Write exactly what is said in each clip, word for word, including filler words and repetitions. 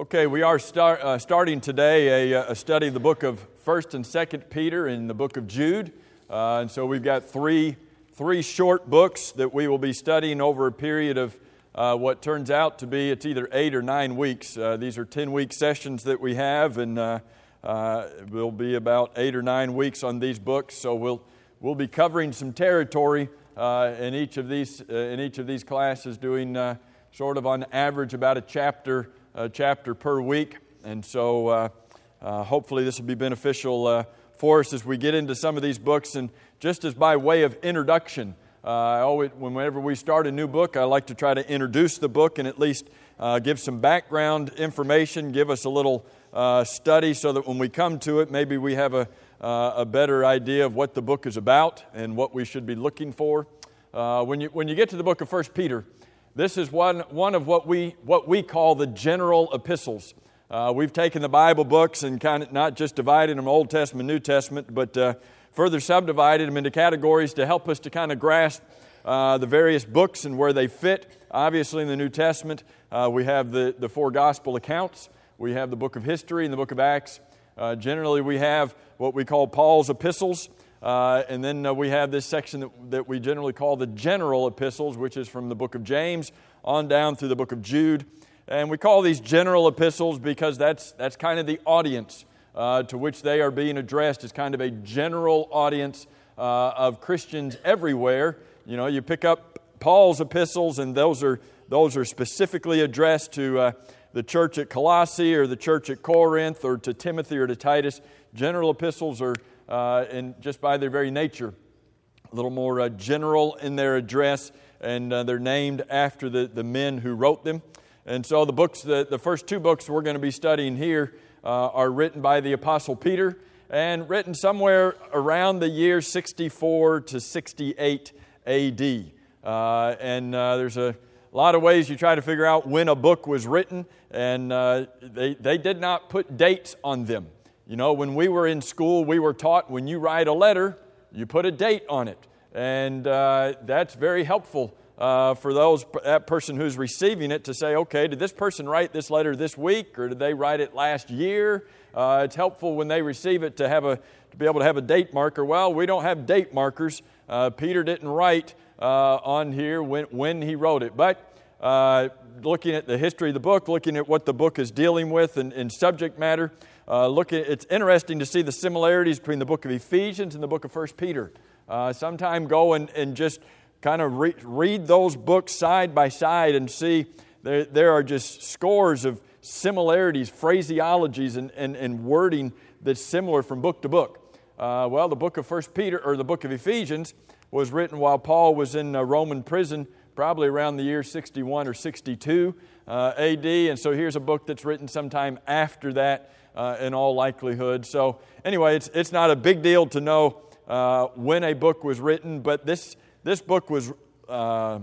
Okay, we are start, uh, starting today a, a study of the book of First and Second Peter and the book of Jude. Uh, and so we've got three, three short books that we will be studying over a period of uh, what turns out to be, it's either eight or nine weeks. Uh, these are ten-week sessions that we have, and uh, uh, we'll be about eight or nine weeks on these books. So we'll we'll be covering some territory uh, in each of these uh, in each of these classes, doing uh, sort of on average about a chapter. A chapter per week, and so uh, uh, hopefully this will be beneficial uh, for us as we get into some of these books. And just as by way of introduction, uh, I always, whenever we start a new book, I like to try to introduce the book and at least uh, give some background information, give us a little uh, study so that when we come to it, maybe we have a, uh, a better idea of what the book is about and what we should be looking for. Uh, when you when you get to the book of First Peter, this is one, one of what we what we call the general epistles. Uh, we've taken the Bible books and kind of not just divided them Old Testament, New Testament, but uh, further subdivided them into categories to help us to kind of grasp uh, the various books and where they fit. Obviously, in the New Testament, uh, we have the, the four gospel accounts. We have the book of history and the book of Acts. Uh, generally, we have what we call Paul's epistles. Uh, and then uh, we have this section that, that we generally call the general epistles, which is from the book of James on down through the book of Jude. And we call these general epistles because that's that's kind of the audience uh, to which they are being addressed. It's kind of a general audience uh, of Christians everywhere. You know, you pick up Paul's epistles, and those are those are specifically addressed to uh, the church at Colossae or the church at Corinth or to Timothy or to Titus. General epistles are Uh, and just by their very nature, a little more uh, general in their address, and uh, they're named after the, the men who wrote them. And so the books, the, the first two books we're going to be studying here uh, are written by the Apostle Peter, and written somewhere around the year sixty-four to sixty-eight A D. Uh, and uh, there's a lot of ways you try to figure out when a book was written, and uh, they, they did not put dates on them. You know, when we were in school, we were taught when you write a letter, you put a date on it. And uh, that's very helpful uh, for those that person who's receiving it to say, okay, did this person write this letter this week, or did they write it last year? Uh, it's helpful when they receive it to have a to be able to have a date marker. Well, we don't have date markers. Uh, Peter didn't write uh, on here when, when he wrote it. But uh, looking at the history of the book, looking at what the book is dealing with in, in subject matter, Uh, look, at, it's interesting to see the similarities between the book of Ephesians and the book of First Peter. Uh, sometime go and, and just kind of re- read those books side by side and see there, there are just scores of similarities, phraseologies, and, and, and wording that's similar from book to book. Uh, well, the book of First Peter, or the book of Ephesians, was written while Paul was in a Roman prison, probably around the year sixty-one or sixty-two uh, A D. And so here's a book that's written sometime after that, Uh, in all likelihood. So anyway, it's it's not a big deal to know uh, when a book was written, but this this book was uh,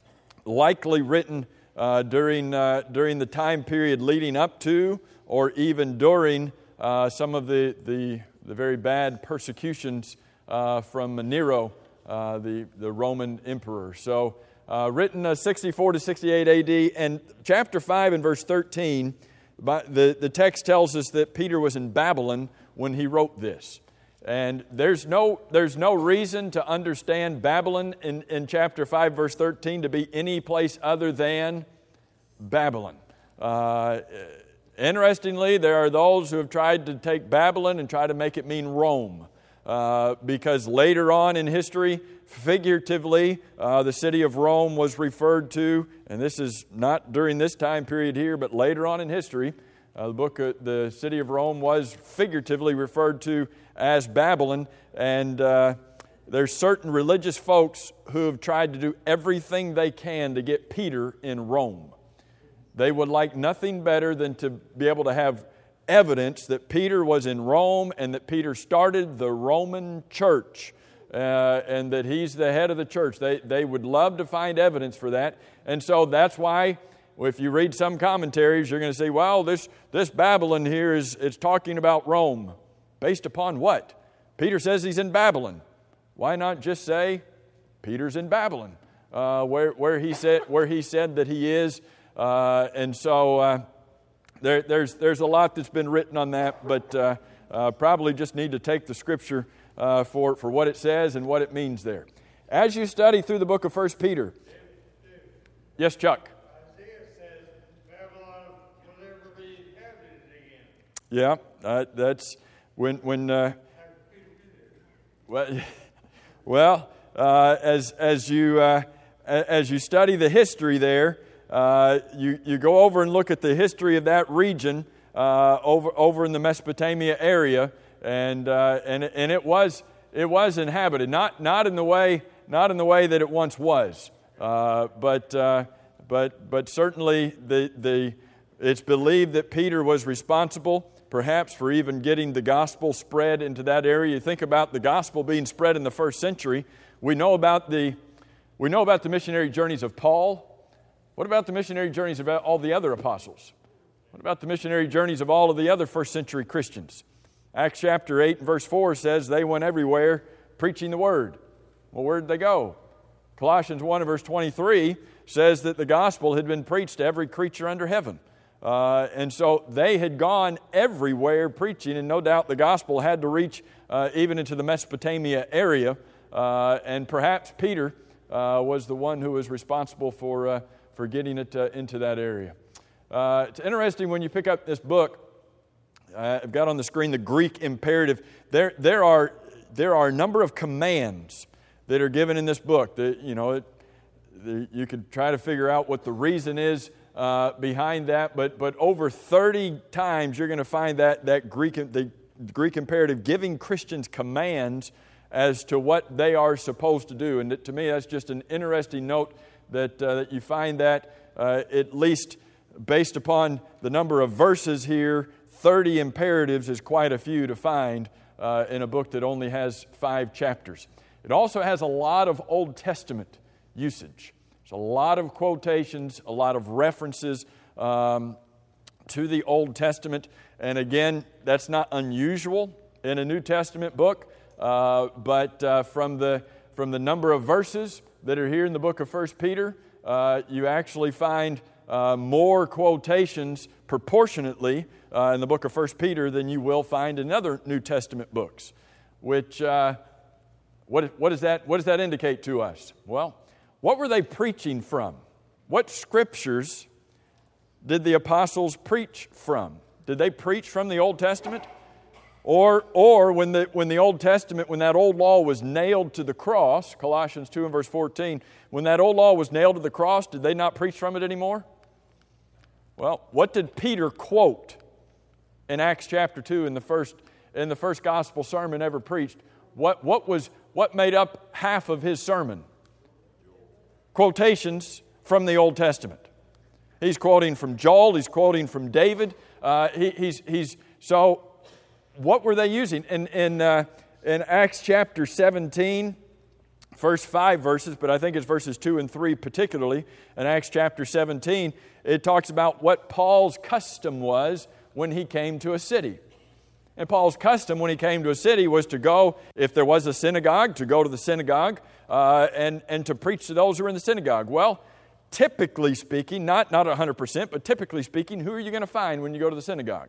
likely written uh, during uh, during the time period leading up to, or even during uh, some of the the, the very bad persecutions uh, from Nero, uh, the the Roman emperor. So uh, written uh, sixty-four to sixty-eight A D, and chapter five and verse thirteen. But the, the text tells us that Peter was in Babylon when he wrote this. And there's no there's no reason to understand Babylon in, in chapter five, verse thirteen, to be any place other than Babylon. Uh, interestingly, there are those who have tried to take Babylon and try to make it mean Rome. Uh, because later on in history, figuratively, uh, the city of Rome was referred to, and this is not during this time period here, but later on in history, uh, the book, uh, the city of Rome was figuratively referred to as Babylon, and uh, there's certain religious folks who have tried to do everything they can to get Peter in Rome. They would like nothing better than to be able to have evidence that Peter was in Rome and that Peter started the Roman church uh, and that he's the head of the church. They, they would love to find evidence for that. And so that's why if you read some commentaries, you're going to say, well, this, this Babylon here is it's talking about Rome. Based upon what? Peter says he's in Babylon. Why not just say Peter's in Babylon, uh, where, where, he said, where he said that he is? Uh, and so... Uh, there, there's, there's a lot that's been written on that, but uh, uh, probably just need to take the Scripture uh, for, for what it says and what it means there. As you study through the book of First Peter. Yes, Chuck. Isaiah says Babylon will never be inhabited again. Yeah, uh, that's when when. Uh, well, well, uh, as as you uh, as you study the history there, uh, you you go over and look at the history of that region uh, over over in the Mesopotamia area, and uh, and and it was it was inhabited, not not in the way not in the way that it once was. Uh, but uh, but but certainly the the it's believed that Peter was responsible, perhaps, for even getting the gospel spread into that area. You think about the gospel being spread in the first century. We know about the we know about the missionary journeys of Paul. What about the missionary journeys of all the other apostles? What about the missionary journeys of all of the other first century Christians? Acts chapter eight and verse four says they went everywhere preaching the word. Well, where did they go? Colossians one and verse twenty-three says that the gospel had been preached to every creature under heaven. Uh, and so they had gone everywhere preaching, and no doubt the gospel had to reach uh, even into the Mesopotamia area. Uh, and perhaps Peter uh, was the one who was responsible for, uh, for getting it uh, into that area. Uh, it's interesting when you pick up this book. Uh, I've got on the screen the Greek imperative. There, there are, there are a number of commands that are given in this book. The, you know, it, the, you could try to figure out what the reason is uh, behind that, but but over thirty times you're going to find that that Greek the Greek imperative giving Christians commands as to what they are supposed to do. And to me, that's just an interesting note that uh, that you find that uh, at least based upon the number of verses here, thirty imperatives is quite a few to find uh, in a book that only has five chapters. It also has a lot of Old Testament usage. There's a lot of quotations, a lot of references um, to the Old Testament. And again, that's not unusual in a New Testament book, uh, but uh, from the from the number of verses that are here in the book of First Peter, uh, you actually find uh, more quotations proportionately uh, in the book of First Peter than you will find in other New Testament books, which... Uh, What, what, does that, what does that indicate to us? Well, what were they preaching from? What scriptures did the apostles preach from? Did they preach from the Old Testament? Or, or when, the, when the Old Testament, when that old law was nailed to the cross, Colossians two and verse fourteen, when that old law was nailed to the cross, did they not preach from it anymore? Well, what did Peter quote in Acts chapter two in the first, in the first gospel sermon ever preached? What, what was... What made up half of his sermon? Quotations from the Old Testament. He's quoting from Joel. He's quoting from David. Uh, he, he's, he's, so what were they using? In, in, uh, in Acts chapter seventeen, first five verses, but I think it's verses two and three particularly, in Acts chapter seventeen, it talks about what Paul's custom was when he came to a city. And Paul's custom when he came to a city was to go, if there was a synagogue, to go to the synagogue uh, and, and to preach to those who were in the synagogue. Well, typically speaking, not, not one hundred percent, but typically speaking, who are you going to find when you go to the synagogue?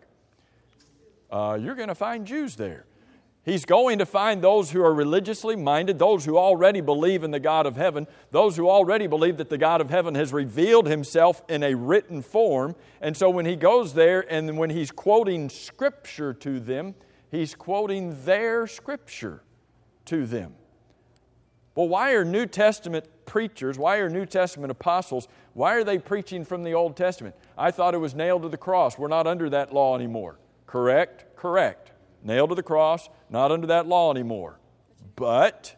Uh, you're going to find Jews there. He's going to find those who are religiously minded, those who already believe in the God of heaven, those who already believe that the God of heaven has revealed Himself in a written form. And so when he goes there and when he's quoting Scripture to them, he's quoting their Scripture to them. Well, why are New Testament preachers, why are New Testament apostles, why are they preaching from the Old Testament? I thought it was nailed to the cross. We're not under that law anymore. Correct? Correct. Nailed to the cross, not under that law anymore. But,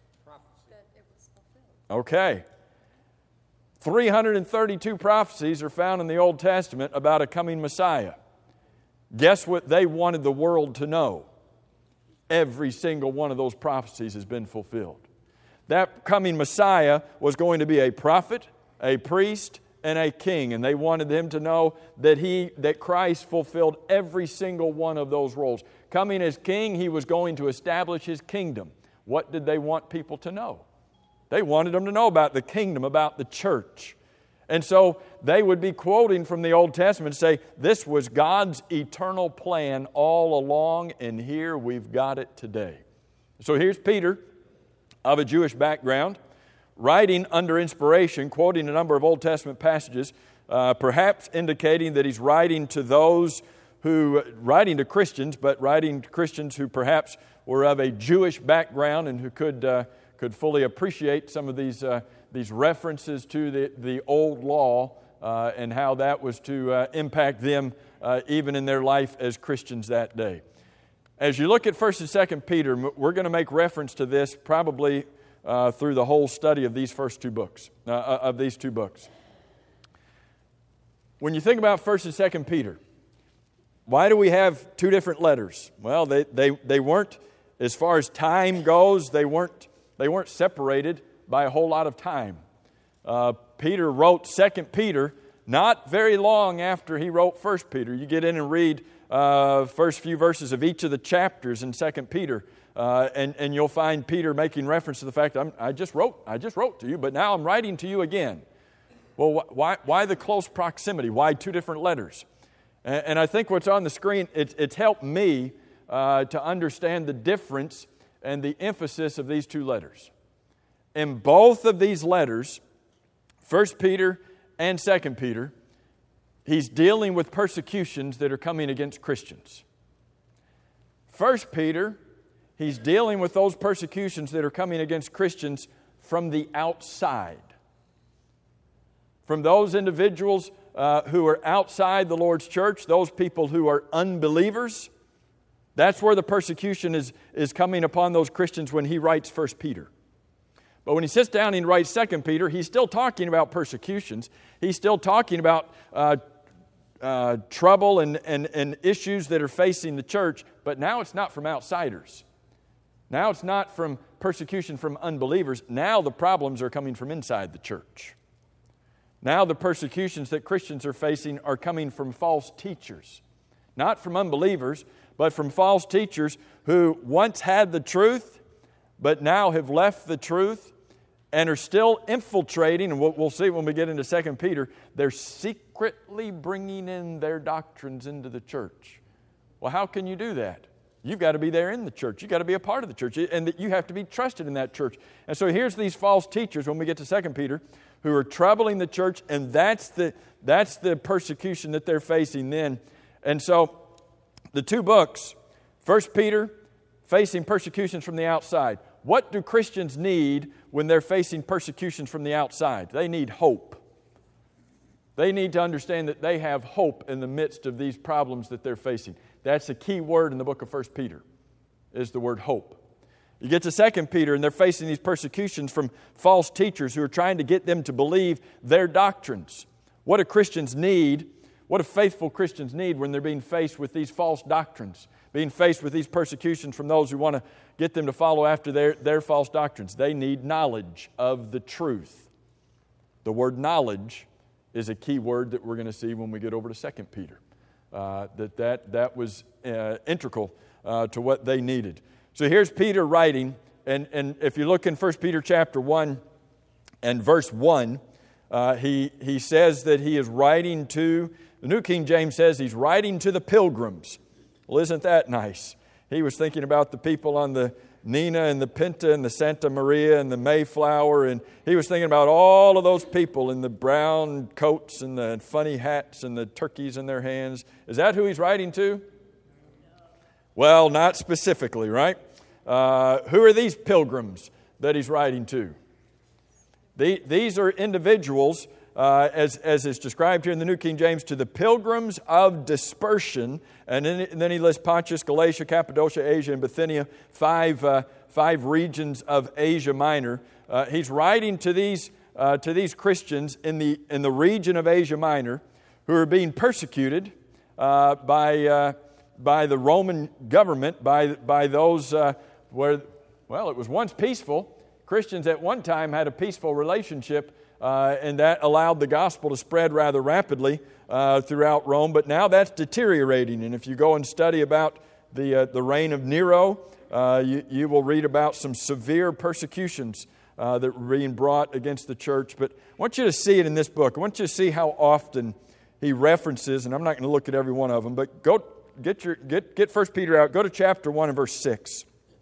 okay, three hundred thirty-two prophecies are found in the Old Testament about a coming Messiah. Guess what they wanted the world to know? Every single one of those prophecies has been fulfilled. That coming Messiah was going to be a prophet, a priest, and a king, and they wanted them to know that he, that Christ fulfilled every single one of those roles. Coming as king, he was going to establish his kingdom. What did they want people to know? They wanted them to know about the kingdom, about the church. And so they would be quoting from the Old Testament and say, this was God's eternal plan all along, and here we've got it today. So here's Peter, of a Jewish background, writing under inspiration, quoting a number of Old Testament passages, uh, perhaps indicating that he's writing to those who, writing to Christians, but writing to Christians who perhaps were of a Jewish background and who could uh, could fully appreciate some of these uh, these references to the, the old law uh, and how that was to uh, impact them uh, even in their life as Christians that day. As you look at First and Second Peter, we're going to make reference to this probably uh, through the whole study of these first two books, uh, of these two books. When you think about First and Second Peter, why do we have two different letters? Well, they, they, they weren't, as far as time goes, they weren't, they weren't separated by a whole lot of time. Uh, Peter wrote Second Peter not very long after he wrote First Peter. You get in and read uh, first few verses of each of the chapters in Second Peter, uh, and, and you'll find Peter making reference to the fact, I'm, I just wrote, I just wrote to you, but now I'm writing to you again. Well, wh- why, why the close proximity? Why two different letters? And, and I think what's on the screen, it, it's helped me uh, to understand the difference and the emphasis of these two letters. In both of these letters, First Peter and Second Peter, he's dealing with persecutions that are coming against Christians. First Peter, he's dealing with those persecutions that are coming against Christians from the outside. From those individuals uh, who are outside the Lord's church, those people who are unbelievers. That's where the persecution is, is coming upon those Christians when he writes First Peter. But when he sits down and writes Second Peter, he's still talking about persecutions. He's still talking about uh, uh, trouble and, and, and issues that are facing the church. But now it's not from outsiders. Now it's not from persecution from unbelievers. Now the problems are coming from inside the church. Now the persecutions that Christians are facing are coming from false teachers. Not from unbelievers, but from false teachers who once had the truth, but now have left the truth and are still infiltrating, and we'll see when we get into Second Peter, they're secretly bringing in their doctrines into the church. Well, how can you do that? You've got to be there in the church. You've got to be a part of the church, and you have to be trusted in that church. And so here's these false teachers, when we get to Second Peter, who are troubling the church, and that's the, that's the persecution that they're facing then. And so the two books, First Peter, facing persecutions from the outside. What do Christians need when they're facing persecutions from the outside? They need hope. They need to understand that they have hope in the midst of these problems that they're facing. That's a key word in the book of First Peter, is the word hope. You get to Second Peter, and they're facing these persecutions from false teachers who are trying to get them to believe their doctrines. What do Christians need? What do faithful Christians need when they're being faced with these false doctrines? Being faced with these persecutions from those who want to get them to follow after their, their false doctrines. They need knowledge of the truth. The word knowledge is a key word that we're going to see when we get over to Second Peter. Uh, that, that that was uh, integral uh, to what they needed. So here's Peter writing, and, and if you look in First Peter chapter one and verse one, uh, he, he says that he is writing to, the New King James says he's writing to the pilgrims. Well, isn't that nice? He was thinking about the people on the Nina and the Pinta and the Santa Maria and the Mayflower, and he was thinking about all of those people in the brown coats and the funny hats and the turkeys in their hands. Is that who he's writing to? Well, not specifically, right? Uh, who are these pilgrims that he's writing to? The, these are individuals, uh, as, as is described here in the New King James, to the pilgrims of dispersion. And then, and then he lists Pontus, Galatia, Cappadocia, Asia, and Bithynia, five, uh, five regions of Asia Minor. Uh, he's writing to these, uh, to these Christians in the, in the region of Asia Minor who are being persecuted uh, by, uh, by the Roman government, by, by those uh, where, well, it was once peaceful. Christians at one time had a peaceful relationship, uh, and that allowed the gospel to spread rather rapidly uh, throughout Rome. But now that's deteriorating. And if you go and study about the uh, the reign of Nero, uh, you, you will read about some severe persecutions uh, that were being brought against the church. But I want you to see it in this book. I want you to see how often he references, and I'm not going to look at every one of them, but go get your get get First Peter out. Go to chapter one and verse six.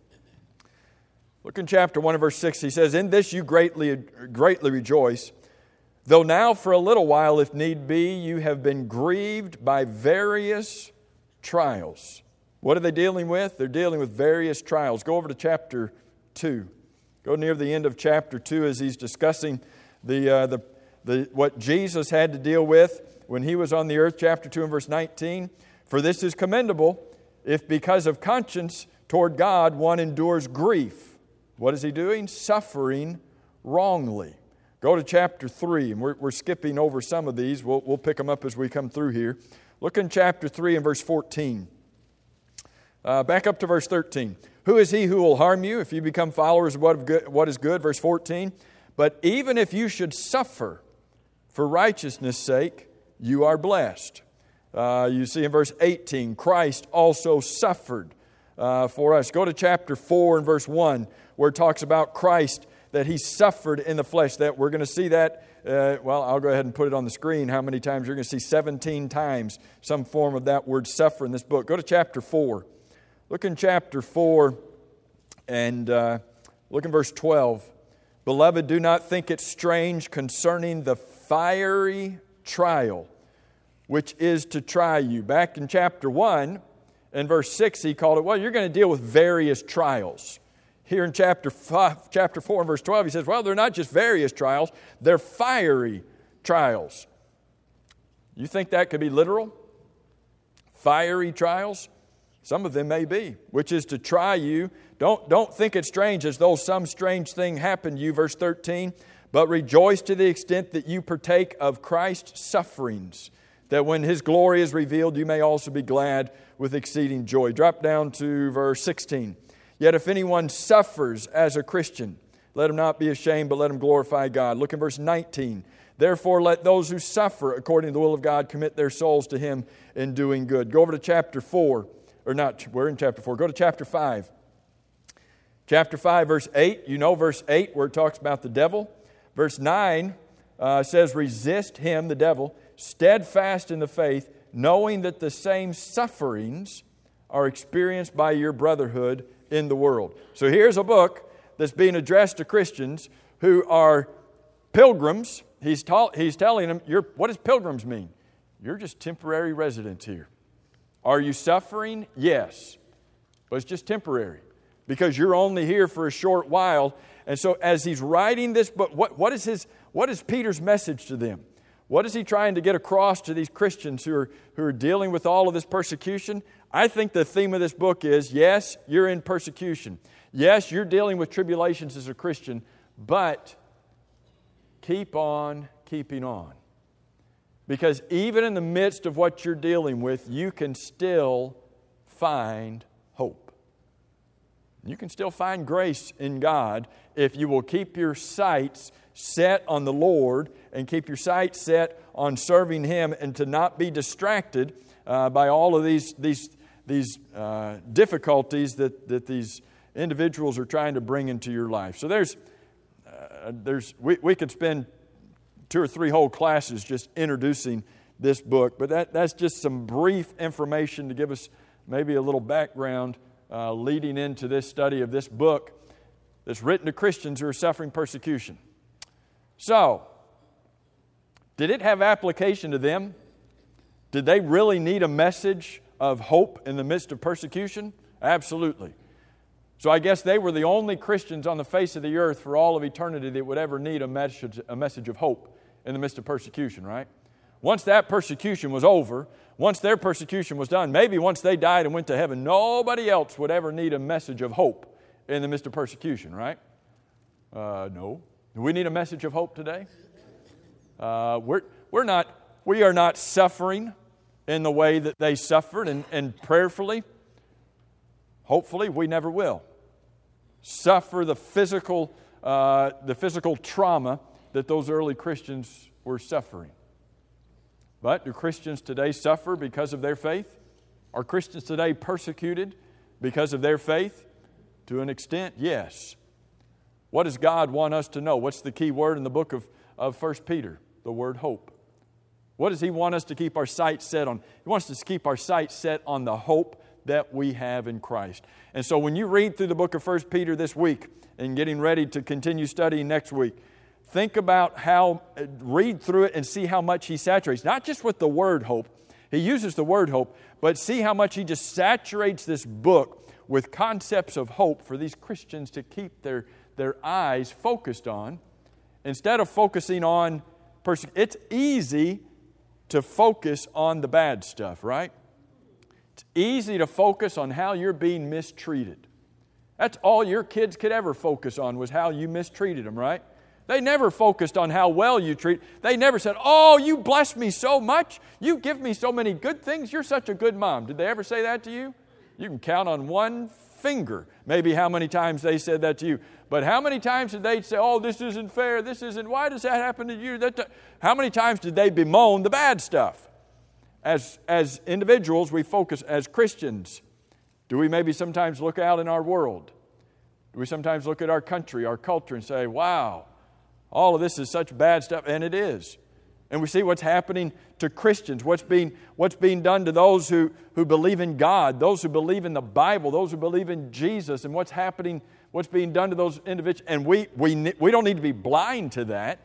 Look in chapter one and verse six. He says, "In this you greatly greatly rejoice, though now for a little while, if need be, you have been grieved by various trials." What are they dealing with? They're dealing with various trials. Go over to chapter two. Go near the end of chapter two as he's discussing the uh, the the what Jesus had to deal with when he was on the earth. Chapter two and verse nineteen. "For this is commendable, if because of conscience toward God one endures grief." What is he doing? Suffering wrongly. Go to chapter three, and we're, we're skipping over some of these. We'll, we'll pick them up as we come through here. Look in chapter three and verse fourteen. Uh, back up to verse thirteen. "Who is he who will harm you if you become followers of what, of good, what is good?" Verse fourteen. "But even if you should suffer for righteousness' sake, you are blessed." Uh, you see in verse eighteen, Christ also suffered uh, for us. Go to chapter four and verse one, where it talks about Christ, that He suffered in the flesh. That we're going to see that, uh, well, I'll go ahead and put it on the screen, how many times. You're going to see seventeen times some form of that word suffer in this book. Go to chapter four. Look in chapter four and uh, look in verse twelve. "Beloved, do not think it strange concerning the fiery trial which is to try you." Back in chapter one and verse six, he called it, well, you're going to deal with various trials. Here in chapter five, chapter four and verse twelve, he says, well, they're not just various trials, they're fiery trials. You think that could be literal? Fiery trials? Some of them may be, which is to try you. Don't, don't think it strange as though some strange thing happened to you. Verse thirteen, "But rejoice to the extent that you partake of Christ's sufferings, that when His glory is revealed, you may also be glad with exceeding joy." Drop down to verse sixteen. "Yet if anyone suffers as a Christian, let him not be ashamed, but let him glorify God." Look in verse nineteen. "Therefore let those who suffer according to the will of God commit their souls to Him in doing good." Go over to chapter four. Or not, we're in chapter four. Go to chapter five. Chapter five, verse eight. You know verse eight where it talks about the devil. Verse nine uh, says, "Resist him," the devil, "steadfast in the faith, knowing that the same sufferings are experienced by your brotherhood in the world." So here's a book that's being addressed to Christians who are pilgrims. He's, ta- he's telling them, you're, what does pilgrims mean? You're just temporary residents here. Are you suffering? Yes. But it's just temporary because you're only here for a short while. And so as he's writing this book, what, what, is his, what is Peter's message to them? What is he trying to get across to these Christians who are, who are dealing with all of this persecution? I think the theme of this book is, yes, you're in persecution. Yes, you're dealing with tribulations as a Christian, but keep on keeping on. Because even in the midst of what you're dealing with, you can still find hope. You can still find grace in God if you will keep your sights set on the Lord and keep your sights set on serving Him, and to not be distracted uh, by all of these these these uh, difficulties that, that these individuals are trying to bring into your life. So there's uh, there's we, we could spend two or three whole classes just introducing this book, but that, that's just some brief information to give us maybe a little background uh, leading into this study of this book that's written to Christians who are suffering persecution. So, did it have application to them? Did they really need a message of hope in the midst of persecution? Absolutely. So I guess they were the only Christians on the face of the earth for all of eternity that would ever need a message, a message of hope in the midst of persecution, right? Once that persecution was over, once their persecution was done, maybe once they died and went to heaven, nobody else would ever need a message of hope in the midst of persecution, right? Uh, no. Do we need a message of hope today? Uh, we're, we're not, we are not suffering in the way that they suffered, and, and prayerfully, hopefully, we never will suffer the physical, uh, the physical trauma that those early Christians were suffering. But do Christians today suffer because of their faith? Are Christians today persecuted because of their faith? To an extent, yes. What does God want us to know? What's the key word in the book of, of First Peter? The word hope. What does He want us to keep our sights set on? He wants us to keep our sights set on the hope that we have in Christ. And so when you read through the book of First Peter this week and getting ready to continue studying next week, think about how, read through it and see how much he saturates, not just with the word hope. He uses the word hope, but see how much he just saturates this book with concepts of hope for these Christians to keep their, their eyes focused on. Instead of focusing on, perse- it's easy to focus on the bad stuff, right? It's easy to focus on how you're being mistreated. That's all your kids could ever focus on, was how you mistreated them, right? They never focused on how well you treat. They never said, oh, you bless me so much. You give me so many good things. You're such a good mom. Did they ever say that to you? You can count on one finger maybe how many times they said that to you. But how many times did they say, oh, this isn't fair, this isn't, why does that happen to you? That, how many times did they bemoan the bad stuff? As, as individuals, we focus, as Christians, do we maybe sometimes look out in our world? Do we sometimes look at our country, our culture, and say, wow, all of this is such bad stuff, and it is. And we see what's happening to Christians, what's being, what's being done to those who, who believe in God, those who believe in the Bible, those who believe in Jesus, and what's happening, what's being done to those individuals. And we, we, we don't need to be blind to that,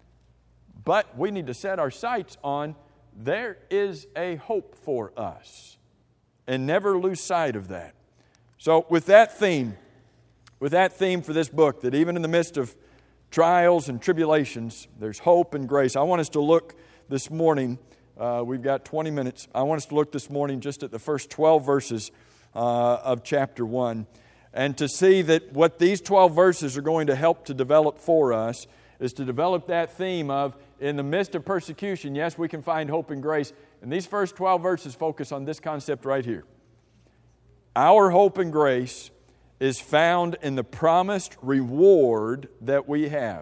but we need to set our sights on there is a hope for us, and never lose sight of that. So with that theme, with that theme for this book, that even in the midst of trials and tribulations, there's hope and grace. I want us to look this morning, uh, we've got twenty minutes, I want us to look this morning just at the first twelve verses uh, of chapter one, and to see that what these twelve verses are going to help to develop for us is to develop that theme of, in the midst of persecution, yes, we can find hope and grace. And these first twelve verses focus on this concept right here. Our hope and grace is found in the promised reward that we have.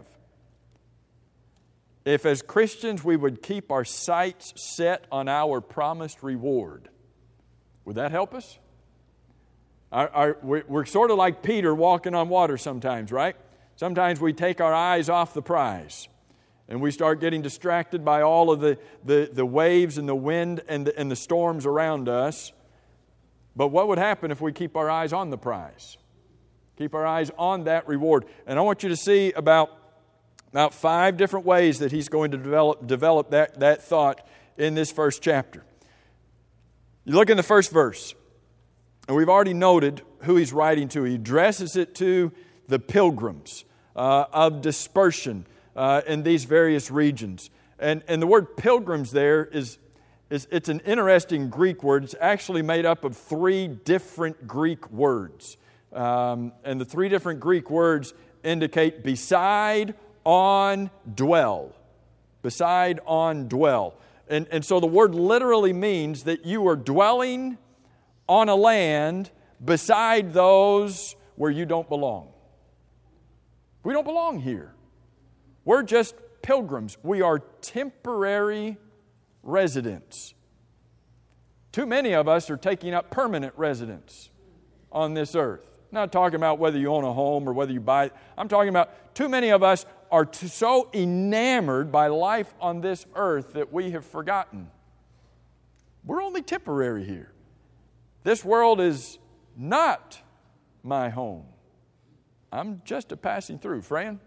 If as Christians we would keep our sights set on our promised reward, would that help us? Our, our, we're sort of like Peter walking on water sometimes, right? Sometimes we take our eyes off the prize and we start getting distracted by all of the, the, the waves and the wind and the, and the storms around us. But what would happen if we keep our eyes on the prize? Keep our eyes on that reward. And I want you to see about, about five different ways that he's going to develop, develop that, that thought in this first chapter. You look in the first verse, and we've already noted who he's writing to. He addresses it to the pilgrims uh, of dispersion uh, in these various regions. And, and the word pilgrims there is, is it's an interesting Greek word. It's actually made up of three different Greek words. Um, and the three different Greek words indicate beside, on, dwell. Beside, on, dwell. And, and so the word literally means that you are dwelling on a land beside those where you don't belong. We don't belong here. We're just pilgrims. We are temporary residents. Too many of us are taking up permanent residence on this earth. I'm not talking about whether you own a home or whether you buy it. I'm talking about too many of us are too, so enamored by life on this earth that we have forgotten. We're only temporary here. This world is not my home. I'm just a passing through. Fran?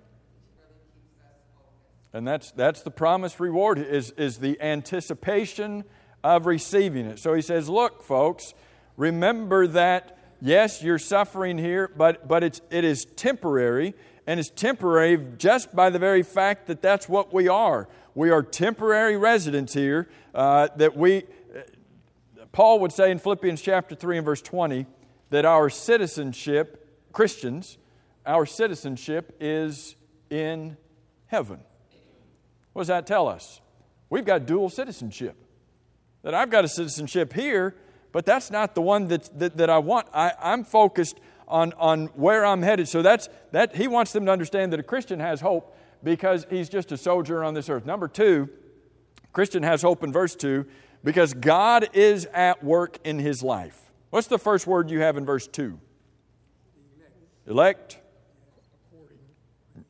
And that's that's the promised reward, is, is the anticipation of receiving it. So he says, look, folks, remember that, yes, you're suffering here, but, but it's, it is temporary, and it's temporary just by the very fact that that's what we are. We are temporary residents here, uh, that we, Paul would say in Philippians chapter three and verse twenty, that our citizenship, Christians, our citizenship is in heaven. What does that tell us? We've got dual citizenship. That I've got a citizenship here, but that's not the one that, that, that I want. I, I'm focused on, on where I'm headed. So that's that. He wants them to understand that a Christian has hope because he's just a sojourner on this earth. Number two, Christian has hope in verse two because God is at work in his life. What's the first word you have in verse two? Elect. Elect.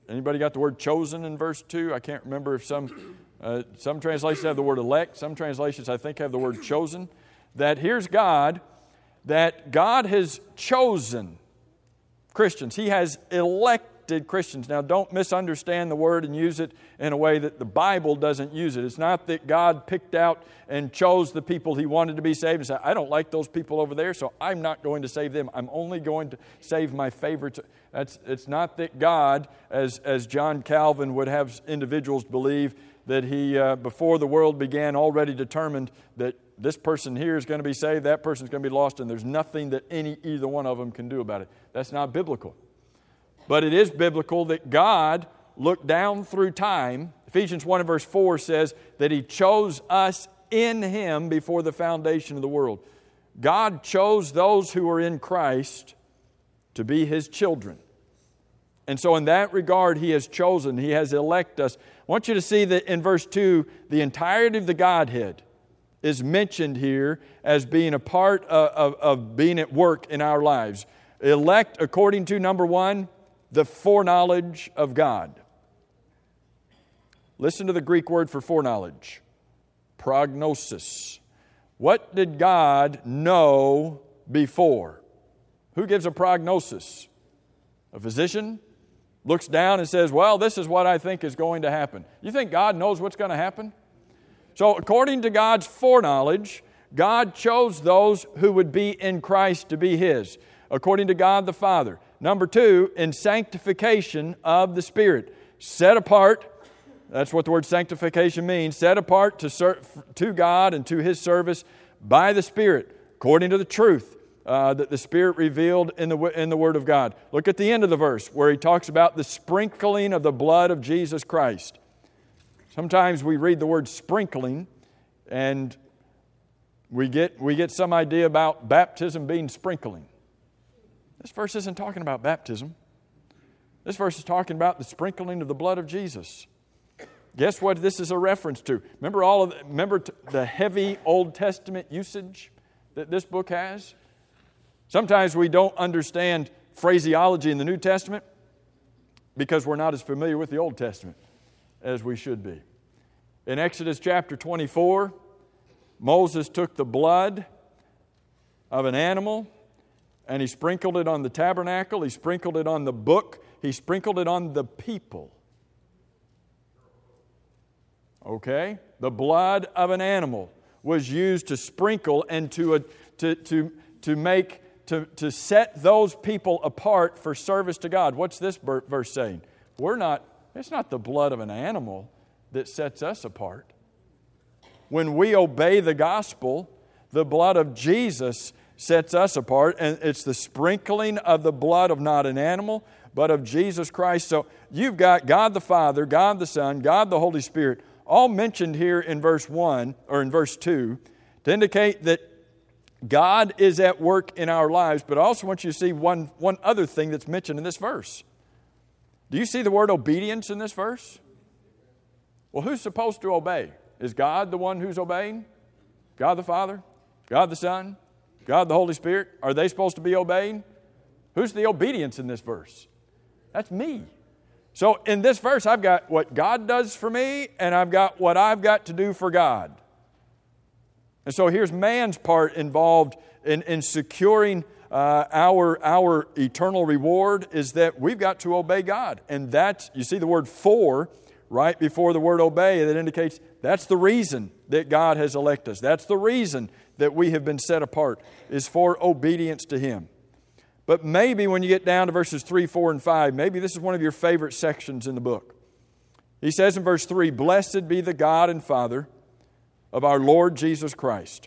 Anybody got the word chosen in verse two? I can't remember if some, uh, some translations have the word elect. Some translations, I think, have the word chosen. That here's God, that God has chosen Christians. He has elected Christians. Now, don't misunderstand the word and use it in a way that the Bible doesn't use it. It's not that God picked out and chose the people He wanted to be saved and said, I don't like those people over there, so I'm not going to save them. I'm only going to save my favorites. That's, it's not that God, as, as John Calvin would have individuals believe, that He, uh, before the world began, already determined that this person here is going to be saved, that person is going to be lost, and there's nothing that any either one of them can do about it. That's not biblical. But it is biblical that God looked down through time. Ephesians one and verse four says that He chose us in Him before the foundation of the world. God chose those who are in Christ to be His children. And so in that regard, He has chosen, He has elected us. I want you to see that in verse two, the entirety of the Godhead is mentioned here as being a part of, of, of being at work in our lives. Elect according to, number one, the foreknowledge of God. Listen to the Greek word for foreknowledge. Prognosis. What did God know before? Who gives a prognosis? A physician looks down and says, well, this is what I think is going to happen. You think God knows what's going to happen? So according to God's foreknowledge, God chose those who would be in Christ to be His. According to God the Father. Number two, in sanctification of the Spirit. Set apart, that's what the word sanctification means, set apart to, ser- to God and to His service by the Spirit, according to the truth uh, that the Spirit revealed in the, in the Word of God. Look at the end of the verse where He talks about the sprinkling of the blood of Jesus Christ. Sometimes we read the word sprinkling and we get, we get some idea about baptism being sprinkling. This verse isn't talking about baptism. This verse is talking about the sprinkling of the blood of Jesus. Guess what this is a reference to? Remember all of the, remember the heavy Old Testament usage that this book has? Sometimes we don't understand phraseology in the New Testament because we're not as familiar with the Old Testament as we should be. In Exodus chapter twenty-four, Moses took the blood of an animal and he sprinkled it on the tabernacle, he sprinkled it on the book, he sprinkled it on the people. Okay? The blood of an animal was used to sprinkle and to, uh, to, to, to make, to, to set those people apart for service to God. What's this verse saying? We're not, it's not the blood of an animal that sets us apart. When we obey the gospel, the blood of Jesus sets us apart, and it's the sprinkling of the blood of not an animal, but of Jesus Christ. So you've got God the Father, God the Son, God the Holy Spirit, all mentioned here in verse one, or in verse two, to indicate that God is at work in our lives. But I also want you to see one, one other thing that's mentioned in this verse. Do you see the word obedience in this verse? Well, who's supposed to obey? Is God the one who's obeying? God the Father? God the Son? God the Holy Spirit? Are they supposed to be obeying? Who's the obedience in this verse? That's me. So in this verse, I've got what God does for me, and I've got what I've got to do for God. And so here's man's part involved in, in securing uh, our, our eternal reward, is that we've got to obey God. And that's, you see the word for right before the word obey, that indicates that's the reason that God has elected us. That's the reason that we have been set apart, is for obedience to Him. But maybe when you get down to verses three, four, and five, maybe this is one of your favorite sections in the book. He says in verse three, "Blessed be the God and Father of our Lord Jesus Christ,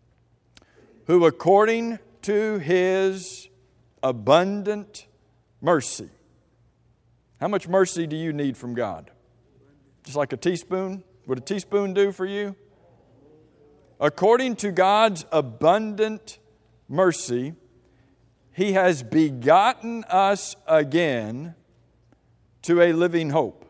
who according to His abundant mercy." How much mercy do you need from God? Just like a teaspoon? Would a teaspoon do for you? According to God's abundant mercy, He has begotten us again to a living hope.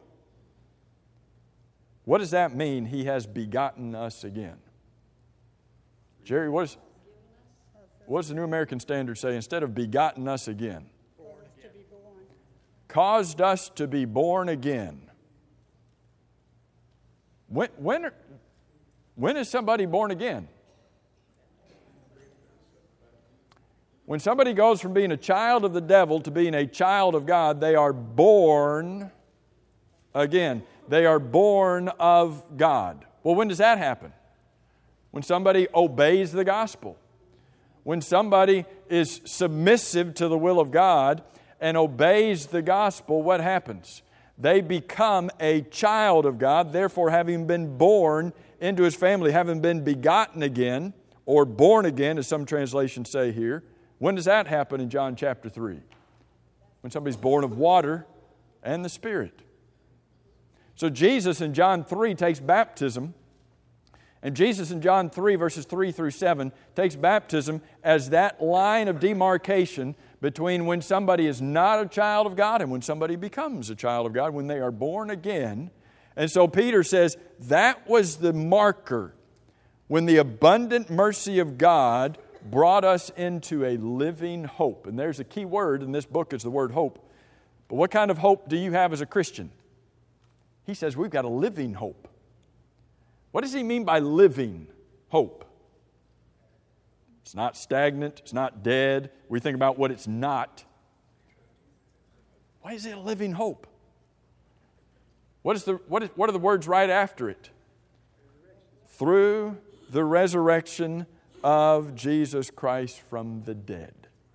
What does that mean, He has begotten us again? Jerry, what, is, what does the New American Standard say? Instead of begotten us again. caused us to be born again. When, when, when is somebody born again? When somebody goes from being a child of the devil to being a child of God, they are born again. They are born of God. Well, when does that happen? When somebody obeys the gospel. When somebody is submissive to the will of God and obeys the gospel, what happens? They become a child of God, therefore having been born into His family, having been begotten again, or born again, as some translations say here. When does that happen in John chapter three? When somebody's born of water and the Spirit. So Jesus in John three takes baptism, and Jesus in John three, verses three through seven, takes baptism as that line of demarcation between when somebody is not a child of God and when somebody becomes a child of God, when they are born again. And so Peter says that was the marker when the abundant mercy of God brought us into a living hope. And there's a key word in this book is the word hope. But what kind of hope do you have as a Christian? He says we've got a living hope. What does he mean by living hope? It's not stagnant. It's not dead. We think about what it's not. Why is it a living hope? What is the what is what are the words right after it? Through the resurrection of Jesus Christ from the dead.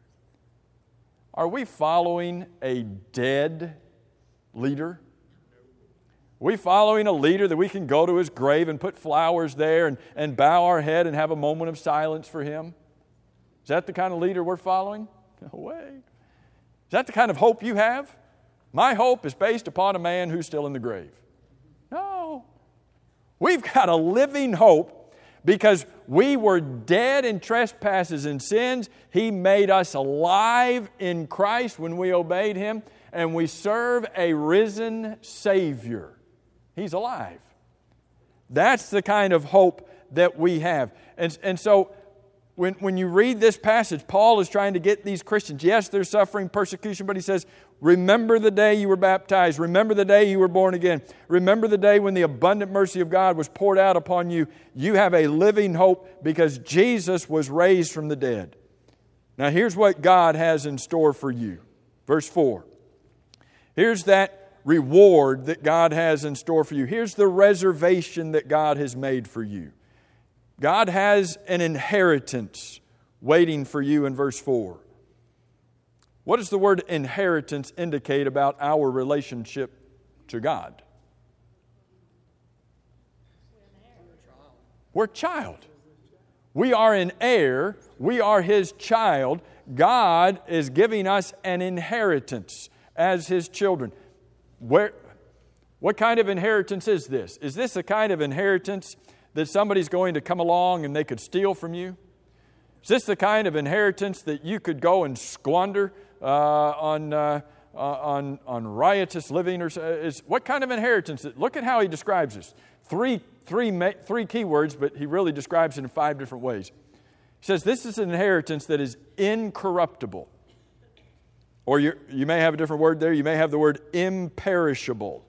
Are we following a dead leader? Are we following a leader that we can go to his grave and put flowers there and, and bow our head and have a moment of silence for him? Is that the kind of leader we're following? No way. Is that the kind of hope you have? My hope is based upon a man who's still in the grave. No. We've got a living hope because we were dead in trespasses and sins. He made us alive in Christ when we obeyed Him, and we serve a risen Savior. He's alive. That's the kind of hope that we have. And, and so when, when you read this passage, Paul is trying to get these Christians. Yes, they're suffering persecution, but he says, remember the day you were baptized. Remember the day you were born again. Remember the day when the abundant mercy of God was poured out upon you. You have a living hope because Jesus was raised from the dead. Now here's what God has in store for you. Verse four. Here's that reward that God has in store for you. Here's the reservation that God has made for you. God has an inheritance waiting for you in verse four. What does the word inheritance indicate about our relationship to God? We're a child. We are an heir. We are His child. God is giving us an inheritance as His children. Where, what kind of inheritance is this? Is this a kind of inheritance that somebody's going to come along and they could steal from you? Is this the kind of inheritance that you could go and squander uh, on, uh, uh, on, on riotous living? Or is, what kind of inheritance? Look at how he describes this. Three, three, three key words, but he really describes it in five different ways. He says this is an inheritance that is incorruptible. Or you you may have a different word there. You may have the word imperishable.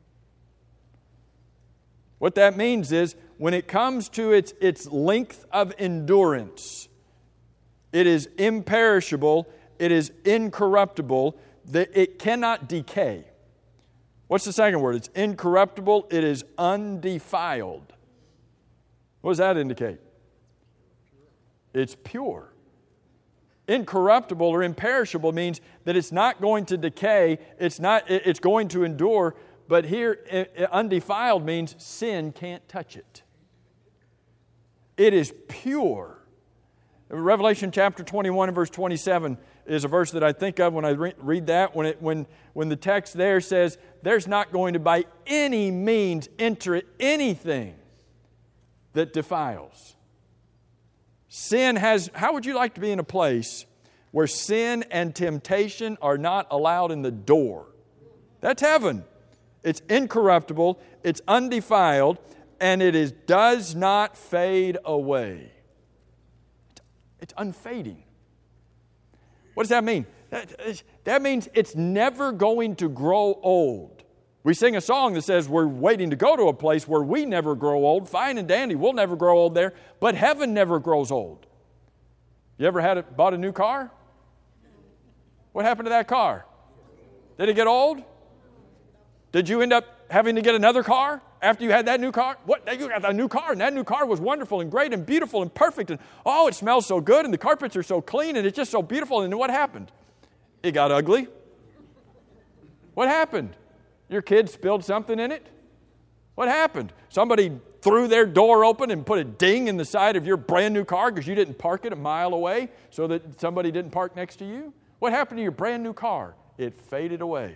What that means is when it comes to its, its length of endurance, it is imperishable, it is incorruptible, that it cannot decay. What's the second word? It's incorruptible, it is undefiled. What does that indicate? It's pure. Incorruptible or imperishable means that it's not going to decay, it's not it's going to endure, but here undefiled means sin can't touch it. It is pure. Revelation chapter twenty-one and verse twenty-seven is a verse that I think of when I re- read that, when it when when the text there says there's not going to by any means enter anything that defiles. Sin has, how would you like to be in a place where sin and temptation are not allowed in the door? That's heaven. It's incorruptible, it's undefiled, and it is does not fade away. It's unfading. What does that mean? That, that means it's never going to grow old. We sing a song that says we're waiting to go to a place where we never grow old. Fine and dandy, we'll never grow old there, but heaven never grows old. You ever had a, bought a new car? What happened to that car? Did it get old? Did you end up having to get another car after you had that new car? What? You got a new car, and that new car was wonderful and great and beautiful and perfect, and oh, it smells so good, and the carpets are so clean, and it's just so beautiful, and what happened? It got ugly. What happened? Your kid spilled something in it? What happened? Somebody threw their door open and put a ding in the side of your brand new car because you didn't park it a mile away so that somebody didn't park next to you? What happened to your brand new car? It faded away.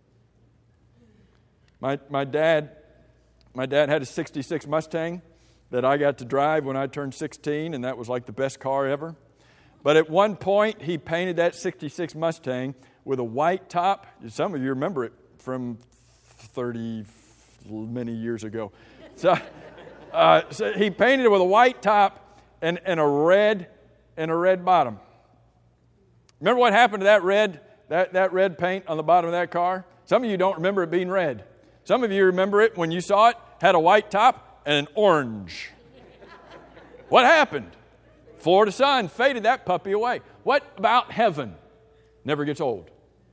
My my dad, my dad had a sixty-six Mustang that I got to drive when I turned sixteen, and that was like the best car ever. But at one point, he painted that sixty-six Mustang with a white top. Some of you remember it from thirty many years ago. So, uh, so he painted it with a white top and, and a red and a red bottom. Remember what happened to that red that, that red paint on the bottom of that car? Some of you don't remember it being red. Some of you remember it when you saw it, had a white top and an orange. What happened? Florida sun faded that puppy away. What about heaven? Never gets old.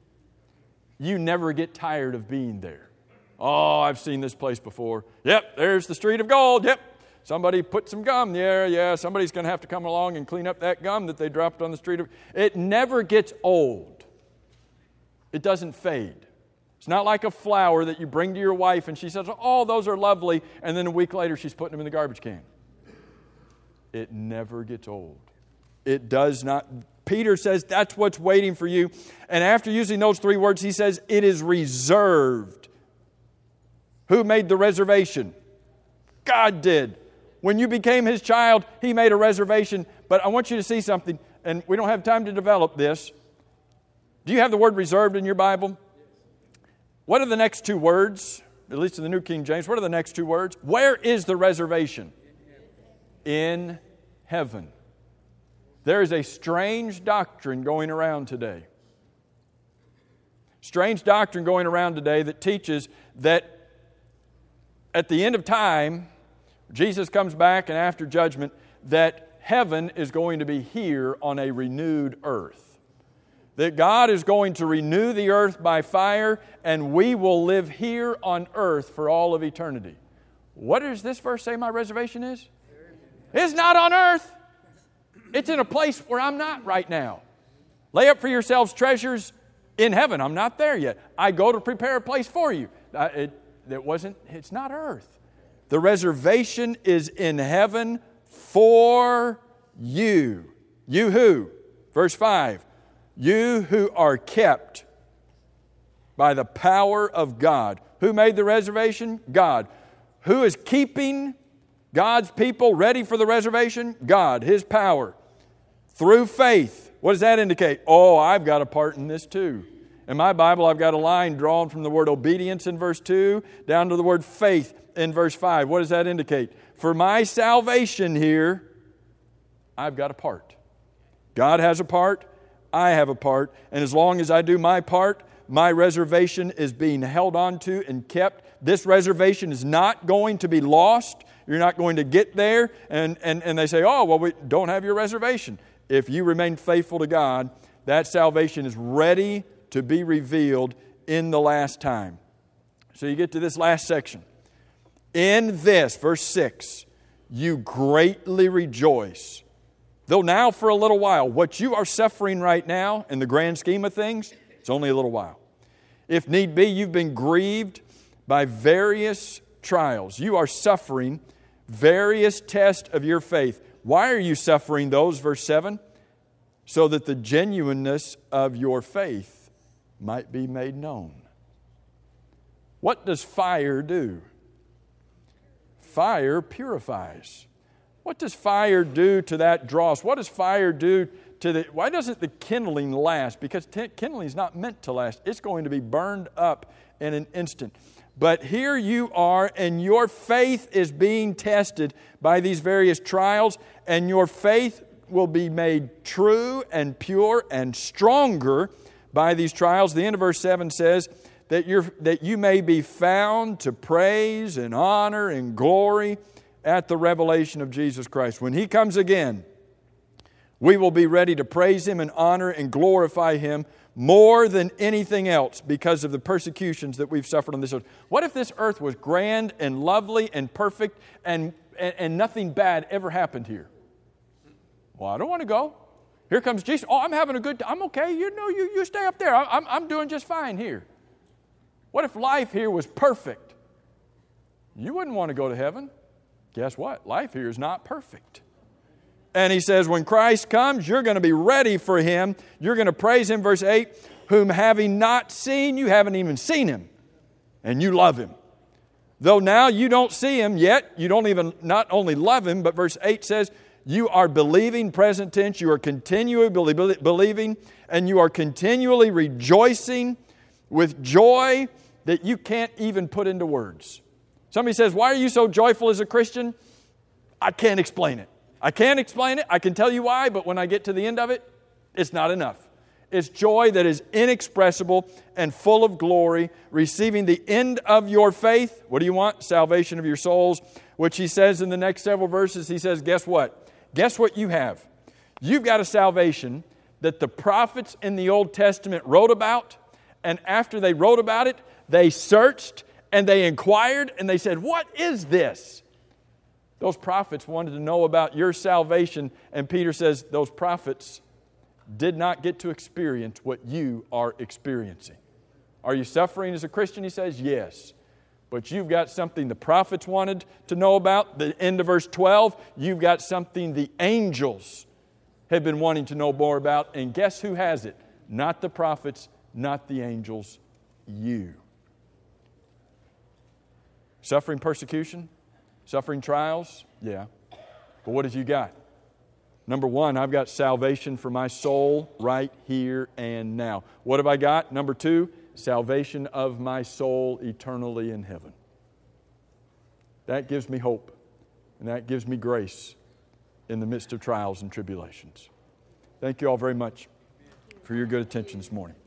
You never get tired of being there. Oh, I've seen this place before. Yep, there's the street of gold. Yep, somebody put some gum there. Yeah, somebody's going to have to come along and clean up that gum that they dropped on the street of. It never gets old. It doesn't fade. It's not like a flower that you bring to your wife and she says, oh, those are lovely, and then a week later she's putting them in the garbage can. It never gets old. It does not. Peter says that's what's waiting for you. And after using those three words, he says it is reserved. Who made the reservation? God did. When you became His child, He made a reservation. But I want you to see something, and we don't have time to develop this. Do you have the word reserved in your Bible? What are the next two words? At least in the New King James, what are the next two words? Where is the reservation? In heaven. There is a strange doctrine going around today. Strange doctrine going around today that teaches that at the end of time, Jesus comes back and after judgment, that heaven is going to be here on a renewed earth. That God is going to renew the earth by fire, and we will live here on earth for all of eternity. What does this verse say my reservation is? It's not on earth. It's in a place where I'm not right now. Lay up for yourselves treasures in heaven. I'm not there yet. I go to prepare a place for you. Uh, it, it wasn't, it's not earth. The reservation is in heaven for you. You who? Verse five. You who are kept by the power of God. Who made the reservation? God. Who is keeping God's people ready for the reservation? God, His power. Through faith. What does that indicate? Oh, I've got a part in this too. In my Bible, I've got a line drawn from the word obedience in verse two down to the word faith in verse five. What does that indicate? For my salvation here, I've got a part. God has a part. I have a part. And as long as I do my part, my reservation is being held on to and kept. This reservation is not going to be lost. You're not going to get there and, and, and they say, oh, well, we don't have your reservation. If you remain faithful to God, that salvation is ready to be revealed in the last time. So you get to this last section. In this, verse six, you greatly rejoice. Though now for a little while, what you are suffering right now in the grand scheme of things, it's only a little while. If need be, you've been grieved by various trials. You are suffering various tests of your faith. Why are you suffering those? Verse seven. So that the genuineness of your faith might be made known. What does fire do? Fire purifies. What does fire do to that dross? What does fire do to the... Why doesn't the kindling last? Because t- kindling is not meant to last. It's going to be burned up in an instant. But here you are, and your faith is being tested by these various trials, and your faith will be made true and pure and stronger by these trials. The end of verse seven says that, you're, that you may be found to praise and honor and glory at the revelation of Jesus Christ. When He comes again, we will be ready to praise Him and honor and glorify Him more than anything else because of the persecutions that we've suffered on this earth. What if this earth was grand and lovely and perfect and, and, and nothing bad ever happened here? Well, I don't want to go. Here comes Jesus. Oh, I'm having a good time. I'm okay. You know, you, you stay up there. I'm, I'm doing just fine here. What if life here was perfect? You wouldn't want to go to heaven. Guess what? Life here is not perfect. And He says, when Christ comes, you're going to be ready for Him. You're going to praise Him. Verse eight, whom having not seen, you haven't even seen Him. And you love Him. Though now you don't see Him yet, you don't even not only love Him, but verse eight says, you are believing, present tense, you are continually believing, and you are continually rejoicing with joy that you can't even put into words. Somebody says, why are you so joyful as a Christian? I can't explain it. I can't explain it. I can tell you why, but when I get to the end of it, it's not enough. It's joy that is inexpressible and full of glory, receiving the end of your faith. What do you want? Salvation of your souls, which He says in the next several verses. He says, guess what? Guess what you have? You've got a salvation that the prophets in the Old Testament wrote about, and after they wrote about it, they searched and they inquired and they said, what is this? Those prophets wanted to know about your salvation, and Peter says those prophets did not get to experience what you are experiencing. Are you suffering as a Christian? He says, yes. But you've got something the prophets wanted to know about. The end of verse twelve, you've got something the angels have been wanting to know more about. And guess who has it? Not the prophets, not the angels, you. Suffering persecution? Suffering trials? Yeah. But what have you got? Number one, I've got salvation for my soul right here and now. What have I got? Number two, salvation of my soul eternally in heaven. That gives me hope, and that gives me grace in the midst of trials and tribulations. Thank you all very much for your good attention this morning.